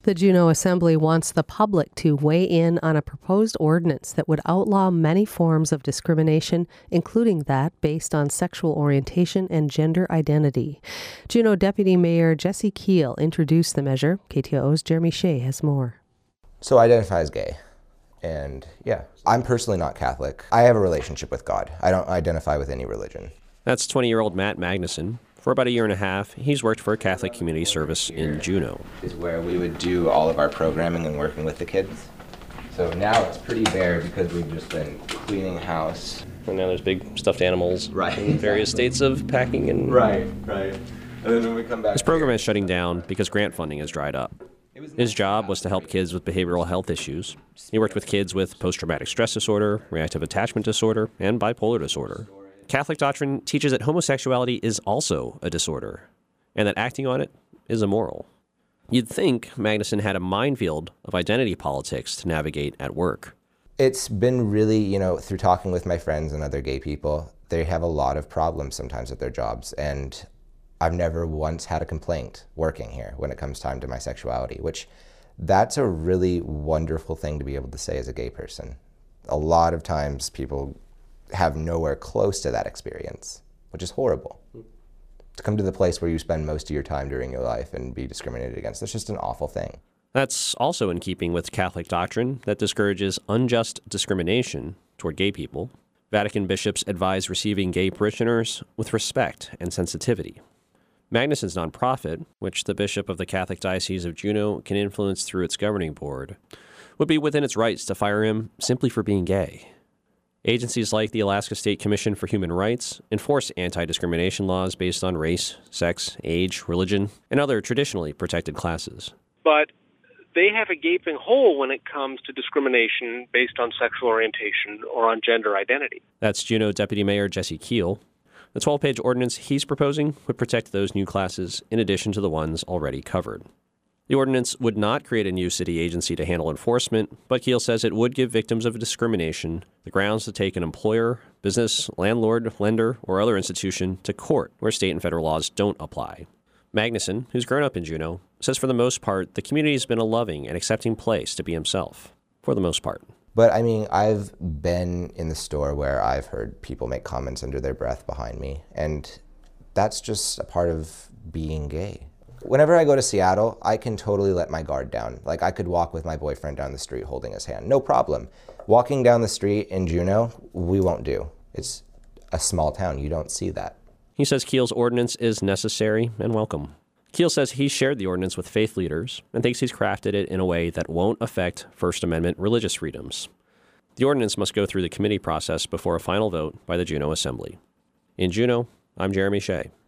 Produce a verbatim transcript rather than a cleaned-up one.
The Juneau Assembly wants the public to weigh in on a proposed ordinance that would outlaw many forms of discrimination, including that based on sexual orientation and gender identity. Juneau Deputy Mayor Jesse Keel introduced the measure. K T O O's Jeremy Shea has more. So I identify as gay. And yeah, I'm personally not Catholic. I have a relationship with God. I don't identify with any religion. That's twenty-year-old Matt Magnuson. For about a year and a half, he's worked for a Catholic community service in Juneau. Is where we would do all of our programming and working with the kids. So now it's pretty bare because we've just been cleaning house. And now there's big stuffed animals right, in various exactly. states of packing and... Right, right. And then when we come back... This program is shutting down because grant funding has dried up. His job was to help kids with behavioral health issues. He worked with kids with post-traumatic stress disorder, reactive attachment disorder, and bipolar disorder. Catholic doctrine teaches that homosexuality is also a disorder, and that acting on it is immoral. You'd think Magnuson had a minefield of identity politics to navigate at work. It's been really, you know, through talking with my friends and other gay people, they have a lot of problems sometimes at their jobs, and I've never once had a complaint working here when it comes time to my sexuality, which that's a really wonderful thing to be able to say as a gay person. A lot of times people have nowhere close to that experience, which is horrible. To come to the place where you spend most of your time during your life and be discriminated against, that's just an awful thing. That's also in keeping with Catholic doctrine that discourages unjust discrimination toward gay people. Vatican bishops advise receiving gay parishioners with respect and sensitivity. Magnuson's nonprofit, which the Bishop of the Catholic Diocese of Juneau can influence through its governing board, would be within its rights to fire him simply for being gay. Agencies like the Alaska State Commission for Human Rights enforce anti-discrimination laws based on race, sex, age, religion, and other traditionally protected classes. But they have a gaping hole when it comes to discrimination based on sexual orientation or on gender identity. That's Juneau Deputy Mayor Jesse Keel. The twelve-page ordinance he's proposing would protect those new classes in addition to the ones already covered. The ordinance would not create a new city agency to handle enforcement, but Keel says it would give victims of discrimination the grounds to take an employer, business, landlord, lender, or other institution to court where state and federal laws don't apply. Magnuson, who's grown up in Juneau, says for the most part, the community has been a loving and accepting place to be himself, for the most part. But I mean, I've been in the store where I've heard people make comments under their breath behind me, and that's just a part of being gay. Whenever I go to Seattle, I can totally let my guard down. Like, I could walk with my boyfriend down the street holding his hand, no problem. Walking down the street in Juneau, we won't do. It's a small town, you don't see that. He says Keel's ordinance is necessary and welcome. Keel says he's shared the ordinance with faith leaders and thinks he's crafted it in a way that won't affect First Amendment religious freedoms. The ordinance must go through the committee process before a final vote by the Juneau Assembly. In Juneau, I'm Jeremy Shea.